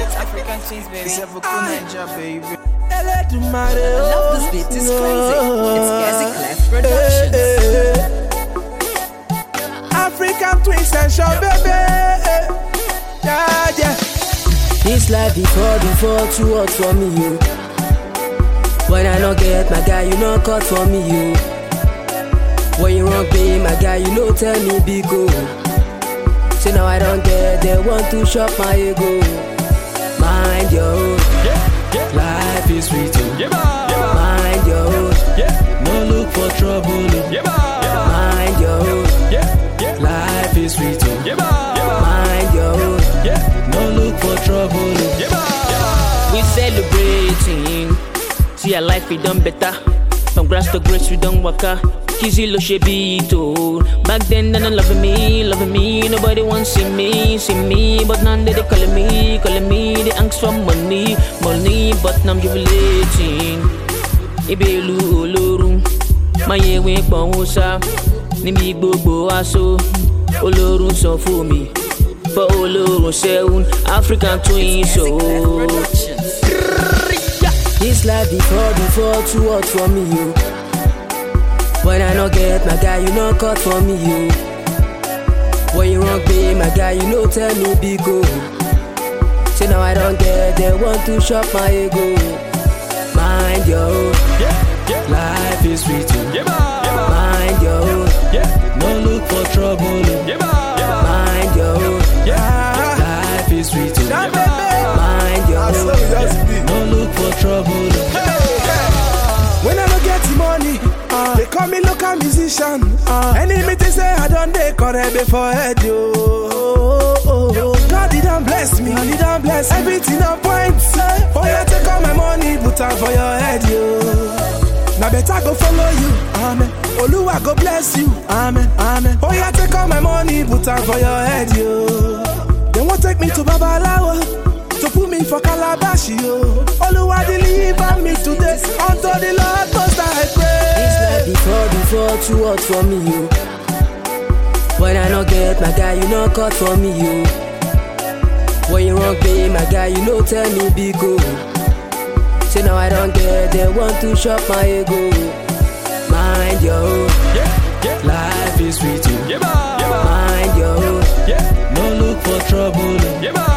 African twins, baby. It's a Niger, baby. I love this beat, it's crazy. It's Gazi Clef Productions. African twins and show, baby. Yeah, yeah. This life before too hot for me, you. When I don't get my guy, you know cut for me, you. When you wrong pay my guy, you know tell me big go. So now I don't get, they want to shop my ego. Mind your own, life is sweet, oh. Mind your own, no look for trouble, oh. Mind your own, life is sweet, oh. Mind your own, no look for trouble, oh. We celebrating, see our life we done better. From grass to grace we done waka. Kizzy lo shebito. Back then they not loving me. Nobody wants see me. But now they calling me. They ask for money, but now I'm jubilating. Ibelu olorum, my ye we bonwosa. Ni mi gbogbo aso, olorun so for me. But olorun seun, African twins so. This life before too hot for me, you. When I don't get my guy, you know cut for me, you. When you wrong pay my guy, you know tell me big go. So now I don't get, they want to shop my ego. Mind your own, life is sweet, oh. Mind your own, no look for trouble, oh. Mind your own, life is sweet, oh. Mind your own, no look for trouble, oh. When I don't get the money, they call me local musician. Any meeting say I done they correct before head yo. God didn't bless me, everything on point. Oh yeah, take all my money, put out for your head yo. Now better go follow you, amen. Oluwa go bless you, amen. Oh yeah, take all my money, put out for your head yo. They won't take me to Babalawo, to put me for Calabash yo. Oluwa deliver me today, unto the Lord most I pray. This life before too hot for me, you. When I don't get my guy, you know cut for me, you. When you wrong pay my guy, you know tell me big go. So now I don't get, they want to shop my ego. Mind your own, Life is sweet, oh. mind your own, No look for trouble, oh.